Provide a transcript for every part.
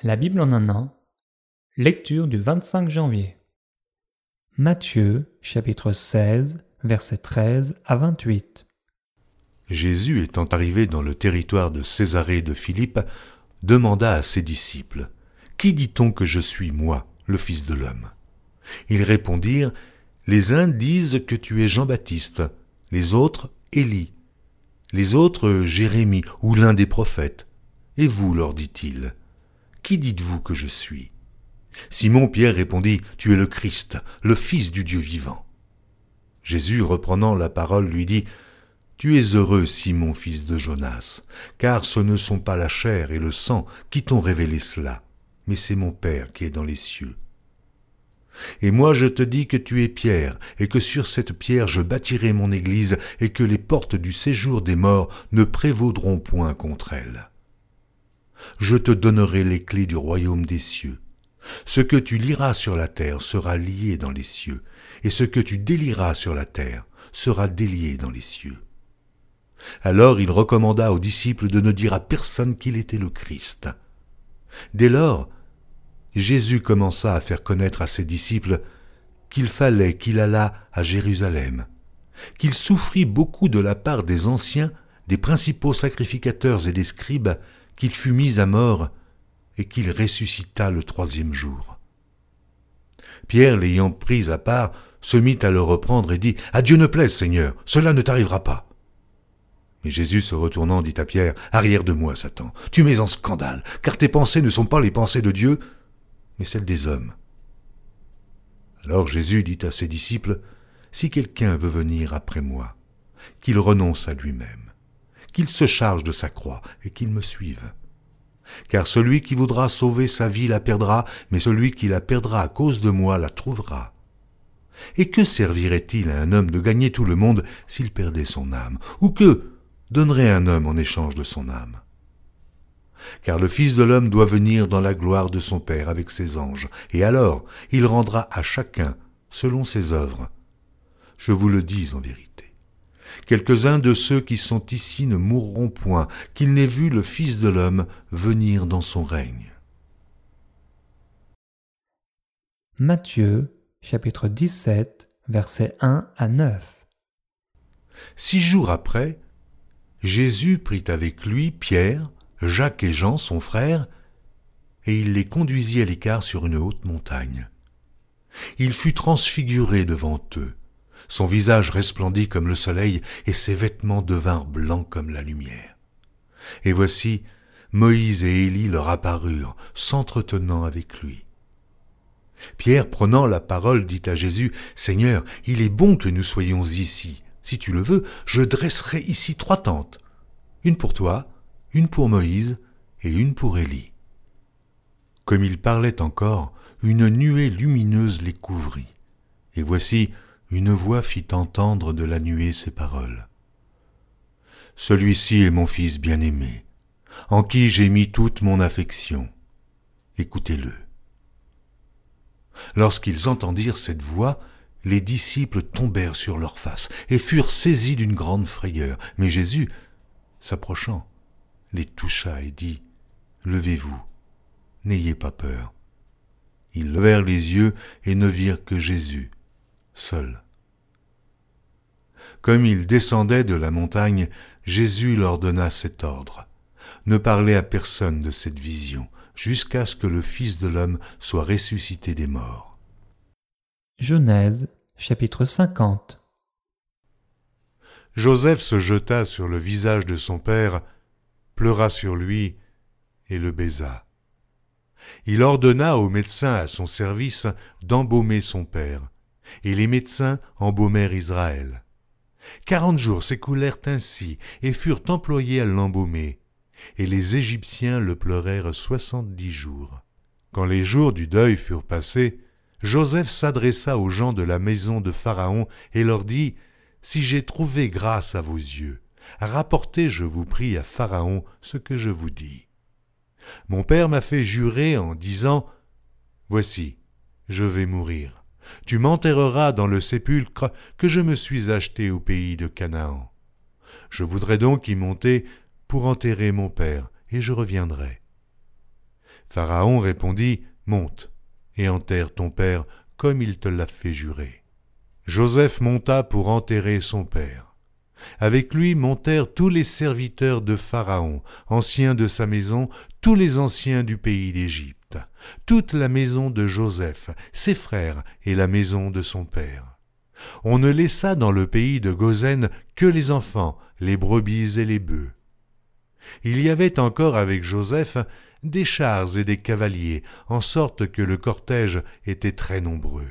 La Bible en un an. Lecture du 25 janvier. Matthieu, chapitre 16, versets 13 à 28. Jésus, étant arrivé dans le territoire de Césarée de Philippe, demanda à ses disciples : « Qui dit-on que je suis, moi, le Fils de l'homme » Ils répondirent : « Les uns disent que tu es Jean-Baptiste, les autres Élie, les autres Jérémie ou l'un des prophètes. Et vous, leur dit-il, qui dites-vous que je suis » Simon-Pierre répondit : « Tu es le Christ, le Fils du Dieu vivant. » Jésus, reprenant la parole, lui dit : « Tu es heureux, Simon, fils de Jonas, car ce ne sont pas la chair et le sang qui t'ont révélé cela, mais c'est mon Père qui est dans les cieux. Et moi je te dis que tu es Pierre, et que sur cette pierre je bâtirai mon église, et que les portes du séjour des morts ne prévaudront point contre elle. Je te donnerai les clés du royaume des cieux. Ce que tu lieras sur la terre sera lié dans les cieux, et ce que tu délieras sur la terre sera délié dans les cieux. » Alors il recommanda aux disciples de ne dire à personne qu'il était le Christ. Dès lors, Jésus commença à faire connaître à ses disciples qu'il fallait qu'il allât à Jérusalem, qu'il souffrit beaucoup de la part des anciens, des principaux sacrificateurs et des scribes, qu'il fut mis à mort et qu'il ressuscita le troisième jour. Pierre, l'ayant pris à part, se mit à le reprendre et dit : « À Dieu ne plaise, Seigneur, cela ne t'arrivera pas. » Mais Jésus, se retournant, dit à Pierre : « Arrière de moi, Satan, tu mets en scandale, car tes pensées ne sont pas les pensées de Dieu, mais celles des hommes. » Alors Jésus dit à ses disciples : « Si quelqu'un veut venir après moi, qu'il renonce à lui-même, qu'il se charge de sa croix et qu'il me suive. Car celui qui voudra sauver sa vie la perdra, mais celui qui la perdra à cause de moi la trouvera. Et que servirait-il à un homme de gagner tout le monde s'il perdait son âme ? Ou que donnerait un homme en échange de son âme ? Car le Fils de l'homme doit venir dans la gloire de son Père avec ses anges, et alors il rendra à chacun selon ses œuvres. Je vous le dis en vérité. Quelques-uns de ceux qui sont ici ne mourront point, qu'ils n'aient vu le Fils de l'homme venir dans son règne. » Matthieu, chapitre 17, versets 1 à 9. 6 jours après, Jésus prit avec lui Pierre, Jacques et Jean, son frère, et il les conduisit à l'écart sur une haute montagne. Il fut transfiguré devant eux. Son visage resplendit comme le soleil, et ses vêtements devinrent blancs comme la lumière. Et voici, Moïse et Élie leur apparurent, s'entretenant avec lui. Pierre, prenant la parole, dit à Jésus : « Seigneur, il est bon que nous soyons ici. Si tu le veux, je dresserai ici 3 tentes, une pour toi, une pour Moïse et une pour Élie. » Comme il parlait encore, une nuée lumineuse les couvrit. Et voici, une voix fit entendre de la nuée ces paroles : « Celui-ci est mon Fils bien-aimé, en qui j'ai mis toute mon affection. Écoutez-le. » Lorsqu'ils entendirent cette voix, les disciples tombèrent sur leurs faces et furent saisis d'une grande frayeur. Mais Jésus, s'approchant, les toucha et dit : « Levez-vous, n'ayez pas peur. » Ils levèrent les yeux et ne virent que Jésus, seul. Comme ils descendaient de la montagne, Jésus leur donna cet ordre : « Ne parlez à personne de cette vision, jusqu'à ce que le Fils de l'homme soit ressuscité des morts. » Genèse, chapitre 50. Joseph se jeta sur le visage de son père, pleura sur lui et le baisa. Il ordonna aux médecins à son service d'embaumer son père, et les médecins embaumèrent Israël. 40 jours s'écoulèrent ainsi et furent employés à l'embaumer, et les Égyptiens le pleurèrent 70 jours. Quand les jours du deuil furent passés, Joseph s'adressa aux gens de la maison de Pharaon et leur dit : « Si j'ai trouvé grâce à vos yeux, rapportez, je vous prie, à Pharaon ce que je vous dis. Mon père m'a fait jurer en disant : Voici, je vais mourir. Tu m'enterreras dans le sépulcre que je me suis acheté au pays de Canaan. Je voudrais donc y monter pour enterrer mon père, et je reviendrai. Pharaon répondit, « Monte, et enterre ton père comme il te l'a fait jurer. » Joseph monta pour enterrer son père. Avec lui montèrent tous les serviteurs de Pharaon, anciens de sa maison, tous les anciens du pays d'Égypte, toute la maison de Joseph, ses frères et la maison de son père. On ne laissa dans le pays de Goshen que les enfants, les brebis et les bœufs. Il y avait encore avec Joseph des chars et des cavaliers, en sorte que le cortège était très nombreux.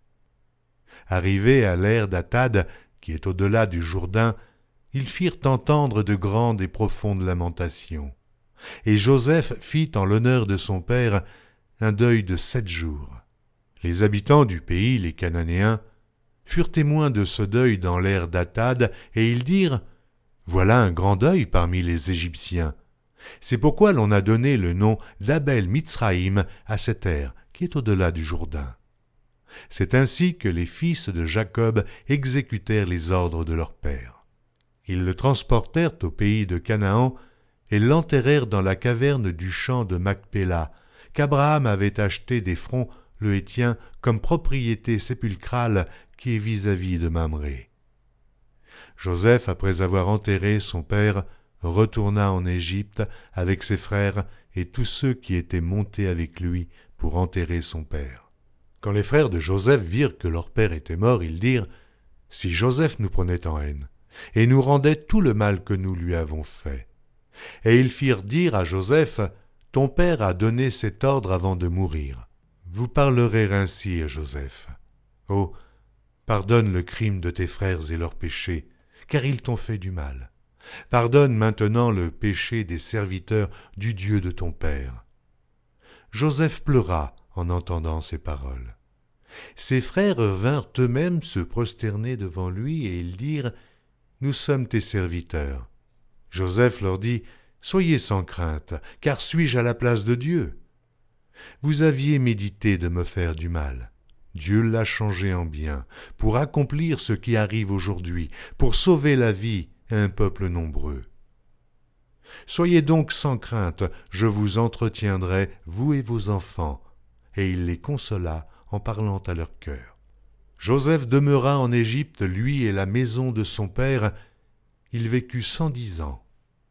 Arrivés à l'ère d'Atad, qui est au-delà du Jourdain, ils firent entendre de grandes et profondes lamentations. Et Joseph fit en l'honneur de son père un deuil de 7 jours. Les habitants du pays, les Cananéens, furent témoins de ce deuil dans l'ère d'Atad, et ils dirent « Voilà un grand deuil parmi les Égyptiens. » C'est pourquoi l'on a donné le nom d'Abel Mitzraïm à cette ère qui est au-delà du Jourdain. C'est ainsi que les fils de Jacob exécutèrent les ordres de leur père. Ils le transportèrent au pays de Canaan et l'enterrèrent dans la caverne du champ de Macpéla, qu'Abraham avait acheté d'Éphron le Héthien comme propriété sépulcrale qui est vis-à-vis de Mamré. Joseph, après avoir enterré son père, retourna en Égypte avec ses frères et tous ceux qui étaient montés avec lui pour enterrer son père. Quand les frères de Joseph virent que leur père était mort, ils dirent « Si Joseph nous prenait en haine et nous rendait tout le mal que nous lui avons fait. » Et ils firent dire à Joseph « Ton père a donné cet ordre avant de mourir. Vous parlerez ainsi à Joseph. Oh, pardonne le crime de tes frères et leurs péchés, car ils t'ont fait du mal. Pardonne maintenant le péché des serviteurs du Dieu de ton père. » Joseph pleura en entendant ces paroles. Ses frères vinrent eux-mêmes se prosterner devant lui et ils dirent « Nous sommes tes serviteurs. » Joseph leur dit « Soyez sans crainte, car suis-je à la place de Dieu? Vous aviez médité de me faire du mal. Dieu l'a changé en bien, pour accomplir ce qui arrive aujourd'hui, pour sauver la vie à un peuple nombreux. Soyez donc sans crainte, je vous entretiendrai, vous et vos enfants. » Et il les consola en parlant à leur cœur. Joseph demeura en Égypte, lui et la maison de son père. Il vécut 110 ans.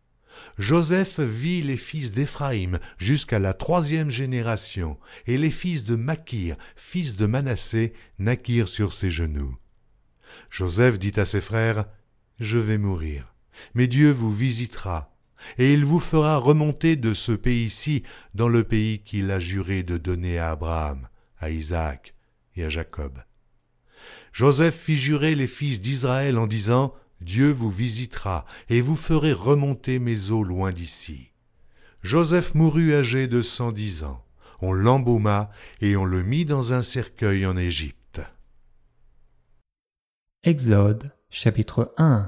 Joseph vit les fils d'Éphraïm jusqu'à la 3e génération, et les fils de Makir, fils de Manassé, naquirent sur ses genoux. Joseph dit à ses frères, « Je vais mourir, mais Dieu vous visitera, et il vous fera remonter de ce pays-ci dans le pays qu'il a juré de donner à Abraham, à Isaac et à Jacob. » Joseph fit jurer les fils d'Israël en disant « Dieu vous visitera, et vous ferez remonter mes eaux loin d'ici. » Joseph mourut âgé de 110 ans. On l'embauma et on le mit dans un cercueil en Égypte. Exode, chapitre 1.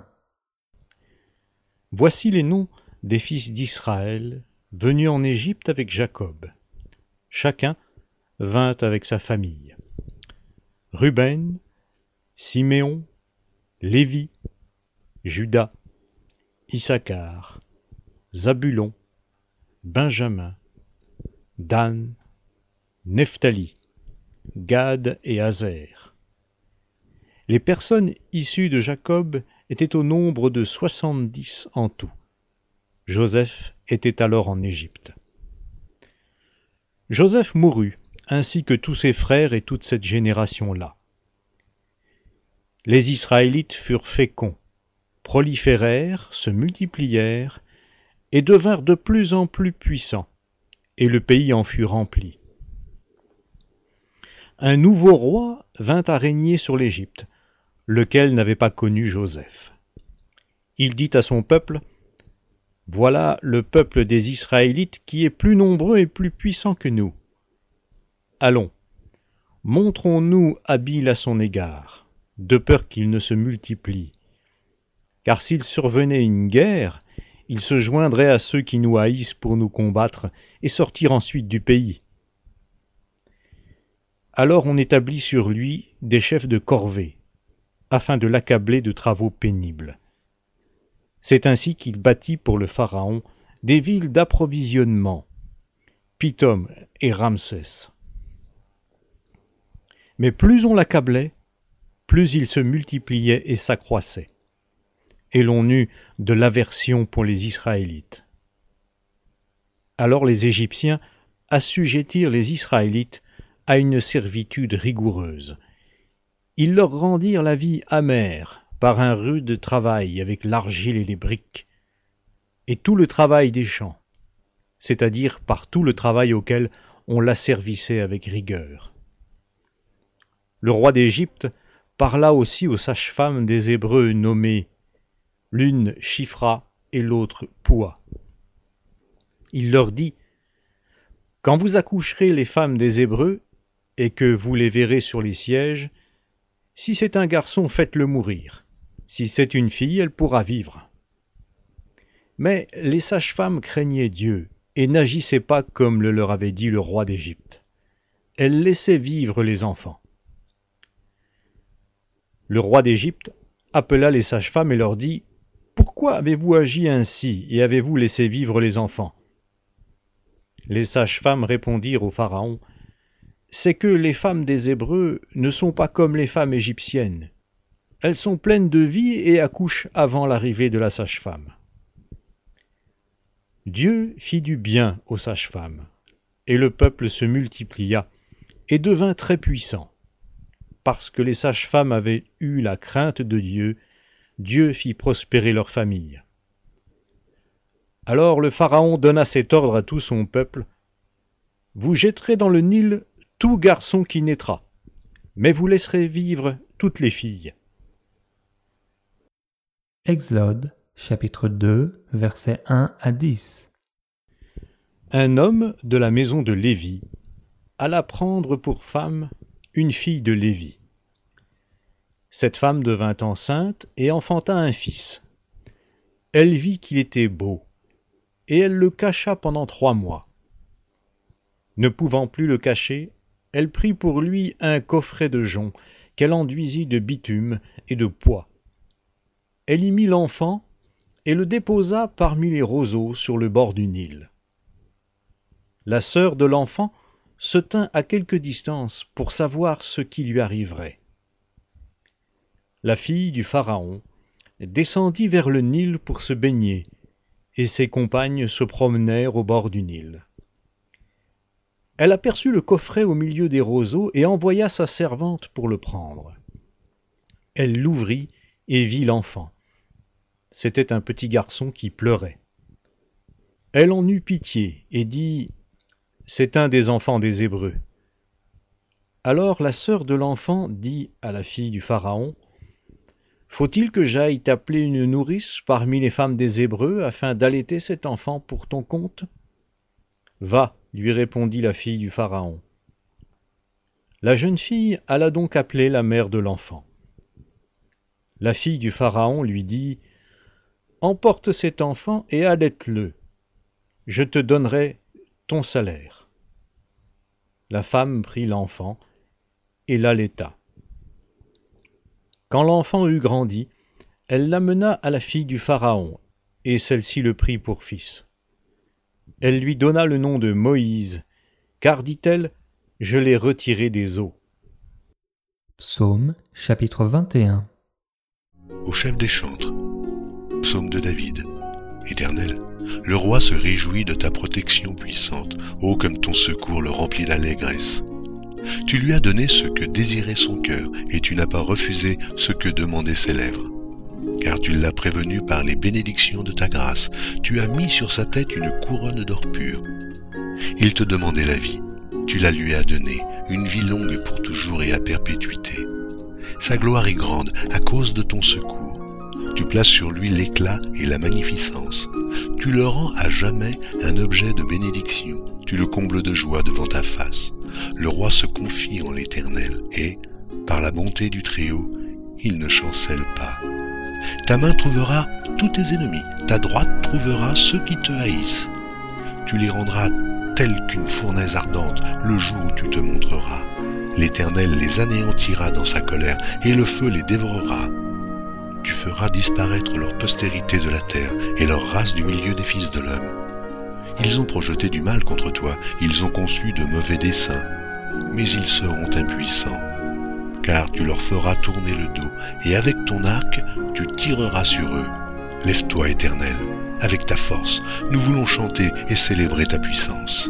Voici les noms des fils d'Israël venus en Égypte avec Jacob. Chacun vint avec sa famille. Ruben, Siméon, Lévi, Juda, Issachar, Zabulon, Benjamin, Dan, Nephtali, Gad et Azer. Les personnes issues de Jacob étaient au nombre de 70 en tout. Joseph était alors en Égypte. Joseph mourut, ainsi que tous ses frères et toute cette génération-là. Les Israélites furent féconds, proliférèrent, se multiplièrent, et devinrent de plus en plus puissants, et le pays en fut rempli. Un nouveau roi vint à régner sur l'Égypte, lequel n'avait pas connu Joseph. Il dit à son peuple, « Voilà le peuple des Israélites qui est plus nombreux et plus puissant que nous. Allons, montrons-nous habiles à son égard, de peur qu'il ne se multiplie. Car s'il survenait une guerre, il se joindrait à ceux qui nous haïssent pour nous combattre et sortir ensuite du pays. » Alors on établit sur lui des chefs de corvée, afin de l'accabler de travaux pénibles. C'est ainsi qu'il bâtit pour le Pharaon des villes d'approvisionnement. Pithom et Ramsès. Mais plus on l'accablait, plus il se multipliait et s'accroissait. Et l'on eut de l'aversion pour les Israélites. Alors les Égyptiens assujettirent les Israélites à une servitude rigoureuse. Ils leur rendirent la vie amère par un rude travail avec l'argile et les briques, et tout le travail des champs, c'est-à-dire par tout le travail auquel on l'asservissait avec rigueur. Le roi d'Égypte parla aussi aux sages-femmes des Hébreux nommées l'une Shifra et l'autre Poua. Il leur dit : quand vous accoucherez les femmes des Hébreux, et que vous les verrez sur les sièges, si c'est un garçon, faites-le mourir. Si c'est une fille, elle pourra vivre. Mais les sages-femmes craignaient Dieu et n'agissaient pas comme le leur avait dit le roi d'Égypte. Elles laissaient vivre les enfants. Le roi d'Égypte appela les sages-femmes et leur dit : pourquoi avez-vous agi ainsi et avez-vous laissé vivre les enfants ? Les sages-femmes répondirent au Pharaon : c'est que les femmes des Hébreux ne sont pas comme les femmes égyptiennes. Elles sont pleines de vie et accouchent avant l'arrivée de la sage-femme. Dieu fit du bien aux sages-femmes, et le peuple se multiplia et devint très puissant. Parce que les sages-femmes avaient eu la crainte de Dieu, Dieu fit prospérer leur famille. Alors le Pharaon donna cet ordre à tout son peuple : vous jetterez dans le Nil tout garçon qui naîtra, mais vous laisserez vivre toutes les filles. Exode, chapitre 2, versets 1 à 10. Un homme de la maison de Lévi alla prendre pour femme une fille de Lévi. Cette femme devint enceinte et enfanta un fils. Elle vit qu'il était beau, et elle le cacha pendant 3 mois. Ne pouvant plus le cacher, elle prit pour lui un coffret de jonc qu'elle enduisit de bitume et de poix. Elle y mit l'enfant et le déposa parmi les roseaux sur le bord du Nil. La sœur de l'enfant se tint à quelque distance pour savoir ce qui lui arriverait. La fille du Pharaon descendit vers le Nil pour se baigner, et ses compagnes se promenèrent au bord du Nil. Elle aperçut le coffret au milieu des roseaux et envoya sa servante pour le prendre. Elle l'ouvrit et vit l'enfant. C'était un petit garçon qui pleurait. Elle en eut pitié et dit : c'est un des enfants des Hébreux. Alors la sœur de l'enfant dit à la fille du Pharaon : faut-il que j'aille t'appeler une nourrice parmi les femmes des Hébreux afin d'allaiter cet enfant pour ton compte ? Va, lui répondit la fille du Pharaon. La jeune fille alla donc appeler la mère de l'enfant. La fille du Pharaon lui dit : emporte cet enfant et allaite-le. Je te donnerai ton salaire. La femme prit l'enfant et l'allaita. Quand l'enfant eut grandi, elle l'amena à la fille du Pharaon, et celle-ci le prit pour fils. Elle lui donna le nom de Moïse, car, dit-elle, je l'ai retiré des eaux. Psaume, chapitre 21. Au chef des chantres, psaume de David. Éternel, le roi se réjouit de ta protection puissante. Ô comme ton secours le remplit d'allégresse. Tu lui as donné ce que désirait son cœur, et tu n'as pas refusé ce que demandaient ses lèvres. Car tu l'as prévenu par les bénédictions de ta grâce. Tu as mis sur sa tête une couronne d'or pur. Il te demandait la vie. Tu la lui as donnée, une vie longue pour toujours et à perpétuité. Sa gloire est grande à cause de ton secours. Tu places sur lui l'éclat et la magnificence. Tu le rends à jamais un objet de bénédiction. Tu le combles de joie devant ta face. Le roi se confie en l'Éternel et, par la bonté du Très-Haut, il ne chancelle pas. Ta main trouvera tous tes ennemis, ta droite trouvera ceux qui te haïssent. Tu les rendras tels qu'une fournaise ardente le jour où tu te montreras. L'Éternel les anéantira dans sa colère et le feu les dévorera. Tu feras disparaître leur postérité de la terre et leur race du milieu des fils de l'homme. Ils ont projeté du mal contre toi, ils ont conçu de mauvais desseins, mais ils seront impuissants, car tu leur feras tourner le dos, et avec ton arc, tu tireras sur eux. Lève-toi, Éternel, avec ta force, nous voulons chanter et célébrer ta puissance.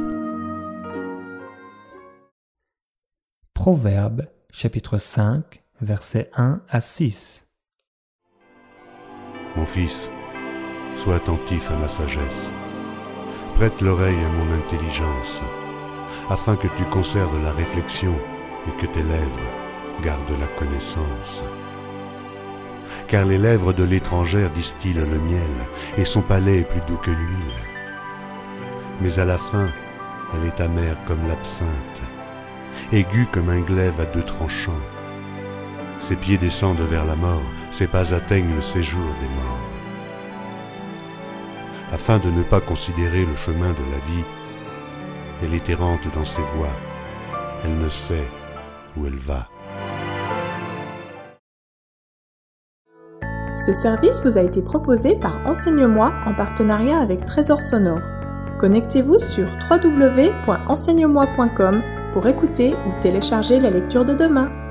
Proverbes, chapitre 5, versets 1 à 6. Mon fils, sois attentif à ma sagesse. Prête l'oreille à mon intelligence, afin que tu conserves la réflexion et que tes lèvres gardent la connaissance. Car les lèvres de l'étrangère distillent le miel, et son palais est plus doux que l'huile. Mais à la fin, elle est amère comme l'absinthe, aiguë comme un glaive à deux tranchants. Ses pieds descendent vers la mort, ses pas atteignent le séjour des morts. Afin de ne pas considérer le chemin de la vie, elle est errante dans ses voies, elle ne sait où elle va. Ce service vous a été proposé par Enseigne-moi en partenariat avec Trésor Sonore. Connectez-vous sur www.enseigne-moi.com pour écouter ou télécharger la lecture de demain.